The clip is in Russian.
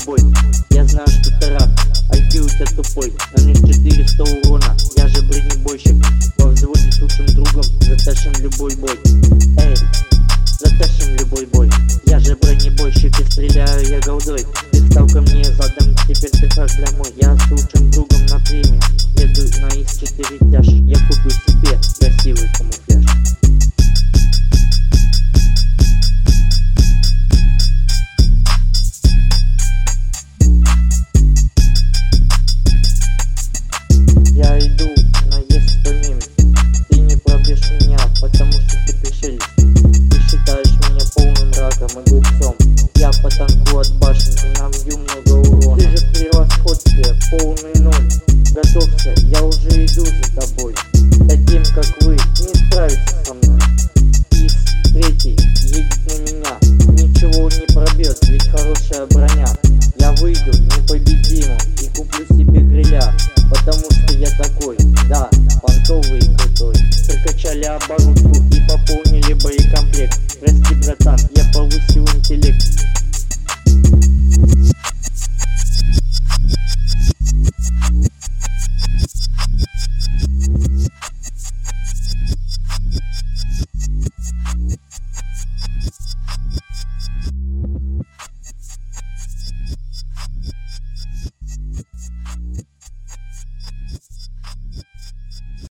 тобой. Я знаю, что ты рад, IQ у тебя тупой. На мне 400 урона, я же бронебойщик. Во взводе с лучшим другом затащим любой бой. Эй, затащим любой бой. Я же бронебойщик и стреляю я голдой. Ты стал ко мне задом, теперь ты хак домой. Я с лучшим другом на премии еду на X4 тяж. Я куплю себе красивый камуфляж. Я иду на Е100, ты не пробьешь меня, потому что ты пришелец. Ты считаешь меня полным раком и глупцом. Я потанку от башни и набью много урона. Ты же в превосходстве, полный ноль. Готовься, я уже иду за тобой. Таким как вы не справится со мной. X3 едет на меня, ничего не пробьет, ведь хорошая броня. Я выйду непобедимым и куплю себе гриля, потому что я такой, да, понтовый и крутой. Прокачали оборудку и пополнили